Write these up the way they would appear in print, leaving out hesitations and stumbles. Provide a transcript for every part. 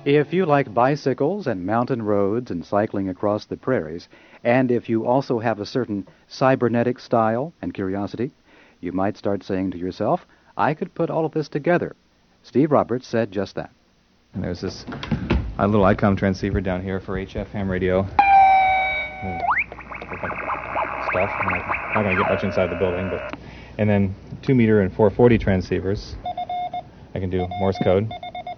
If you like bicycles and mountain roads and cycling across the prairies, and if you also have a certain cybernetic style and curiosity, you might start saying to yourself, I could put all of this together. Steve Roberts said just that. And there's this little ICOM transceiver down here for HF ham radio. Stuff. I'm not going to get much inside the building, but... And then 2-meter and 440 transceivers. I can do Morse code.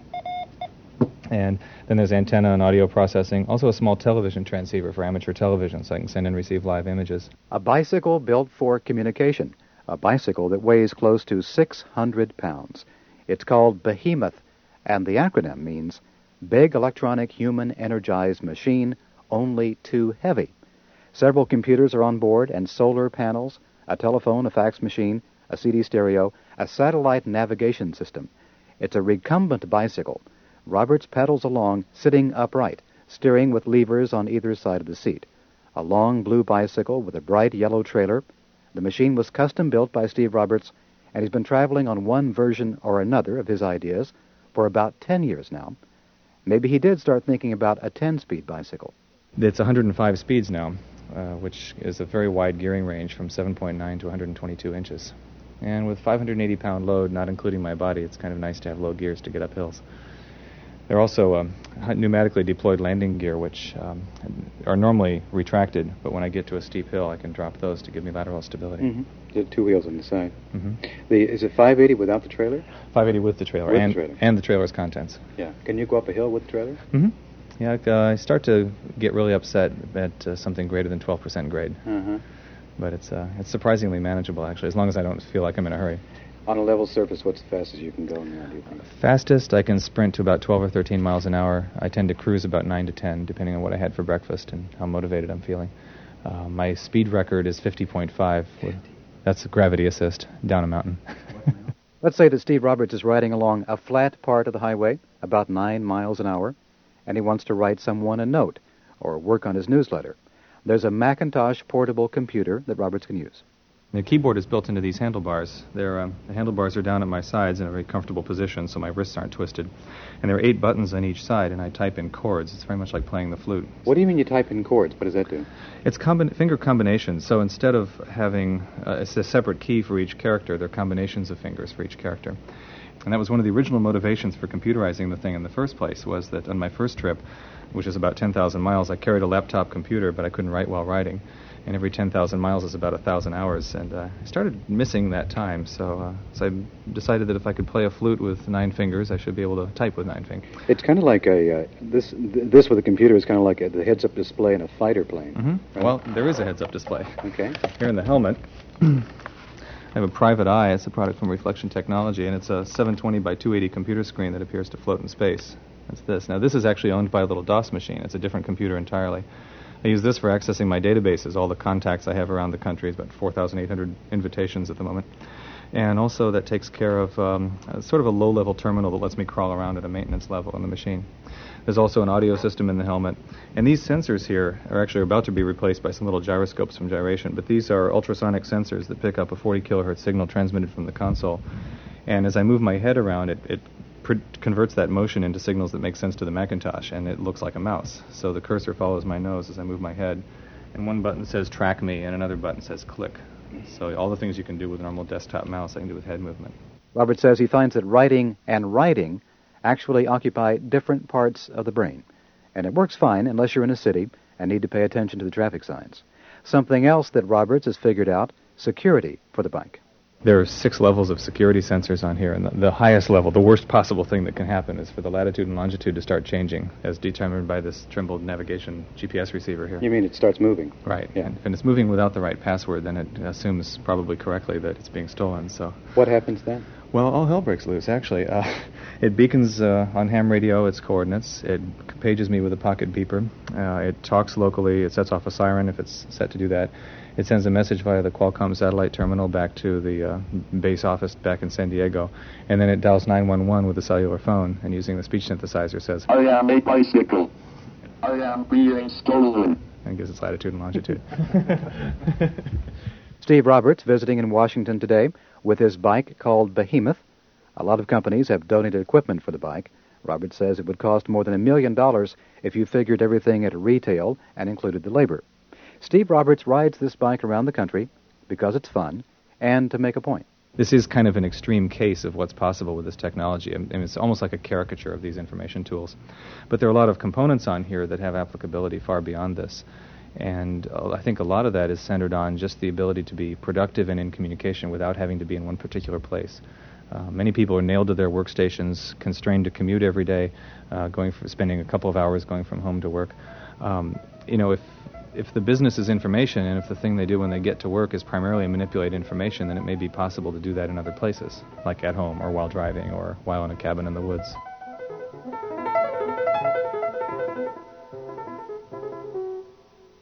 And then there's antenna and audio processing. Also a small television transceiver for amateur television, so I can send and receive live images. A bicycle built for communication. A bicycle that weighs close to 600 pounds. It's called Behemoth, and the acronym means Big Electronic Human Energized Machine, Only Too Heavy. Several computers are on board, and solar panels, a telephone, a fax machine, a CD stereo, a satellite navigation system. It's a recumbent bicycle. Roberts pedals along, sitting upright, steering with levers on either side of the seat. A long blue bicycle with a bright yellow trailer. The machine was custom-built by Steve Roberts, and he's been traveling on one version or another of his ideas for about 10 years now. Maybe he did start thinking about a 10-speed bicycle. It's 105 speeds now, which is a very wide gearing range from 7.9 to 122 inches. And with 580-pound load, not including my body, it's kind of nice to have low gears to get up hills. They're also pneumatically deployed landing gear, which are normally retracted, but when I get to a steep hill, I can drop those to give me lateral stability. Mm-hmm. Two wheels on the side. Mm-hmm. Is it 580 without the trailer? 580 with the trailer, and the trailer's contents. Yeah. Can you go up a hill with the trailer? Mm-hmm. Yeah, I start to get really upset at something greater than 12% grade. Uh-huh. But it's surprisingly manageable, actually, as long as I don't feel like I'm in a hurry. On a level surface, what's the fastest you can go now, do you think? Fastest, I can sprint to about 12 or 13 miles an hour. I tend to cruise about 9 to 10, depending on what I had for breakfast and how motivated I'm feeling. My speed record is 50.5. That's gravity assist, down a mountain. Let's say that Steve Roberts is riding along a flat part of the highway, about 9 miles an hour, and he wants to write someone a note or work on his newsletter. There's a Macintosh portable computer that Roberts can use. The keyboard is built into these handlebars. The handlebars are down at my sides in a very comfortable position, so my wrists aren't twisted. And there are 8 buttons on each side, and I type in chords. It's very much like playing the flute. What do you mean you type in chords? What does that do? It's finger combinations. So instead of having a separate key for each character, there are combinations of fingers for each character. And that was one of the original motivations for computerizing the thing in the first place, was that on my first trip, which is about 10,000 miles, I carried a laptop computer, but I couldn't write while riding. And every 10,000 miles is about 1,000 hours. And I started missing that time, so I decided that if I could play a flute with 9 fingers, I should be able to type with 9 fingers. It's kind of like this with a computer is kind of like the heads-up display in a fighter plane. Mm-hmm. Right? Well, there is a heads-up display. Okay. Here in the helmet, I have a private eye. It's a product from Reflection Technology, and it's a 720 by 280 computer screen that appears to float in space. That's this. Now, this is actually owned by a little DOS machine. It's a different computer entirely. I use this for accessing my databases, all the contacts I have around the country. It's about 4,800 invitations at the moment. And also that takes care of sort of a low-level terminal that lets me crawl around at a maintenance level on the machine. There's also an audio system in the helmet. And these sensors here are actually about to be replaced by some little gyroscopes from Gyration. But these are ultrasonic sensors that pick up a 40 kilohertz signal transmitted from the console. And as I move my head around, it converts that motion into signals that make sense to the Macintosh, and it looks like a mouse. So the cursor follows my nose as I move my head. And one button says track me, and another button says click. So all the things you can do with a normal desktop mouse, I can do with head movement. Robert says he finds that writing and writing actually occupy different parts of the brain. And it works fine unless you're in a city and need to pay attention to the traffic signs. Something else that Roberts has figured out, security for the bike. There are 6 levels of security sensors on here, and the highest level, the worst possible thing that can happen, is for the latitude and longitude to start changing, as determined by this Trimble navigation GPS receiver here. You mean it starts moving? Right. Yeah. And if it's moving without the right password, then it assumes probably correctly that it's being stolen. So. What happens then? Well, all hell breaks loose, actually. It beacons on ham radio its coordinates. It pages me with a pocket beeper. It talks locally. It sets off a siren if it's set to do that. It sends a message via the Qualcomm satellite terminal back to the base office back in San Diego. And then it dials 911 with a cellular phone, and using the speech synthesizer says, I am a bicycle. I am being stolen. And gives its latitude and longitude. Steve Roberts visiting in Washington today with his bike called Behemoth. A lot of companies have donated equipment for the bike. Roberts says it would cost more than $1 million if you figured everything at retail and included the labor. Steve Roberts rides this bike around the country because it's fun and to make a point. This is kind of an extreme case of what's possible with this technology. I mean, it's almost like a caricature of these information tools. But there are a lot of components on here that have applicability far beyond this. And I think a lot of that is centered on just the ability to be productive and in communication without having to be in one particular place. Many people are nailed to their workstations, constrained to commute every day, spending a couple of hours going from home to work. If the business is information, and if the thing they do when they get to work is primarily manipulate information, then it may be possible to do that in other places, like at home or while driving or while in a cabin in the woods.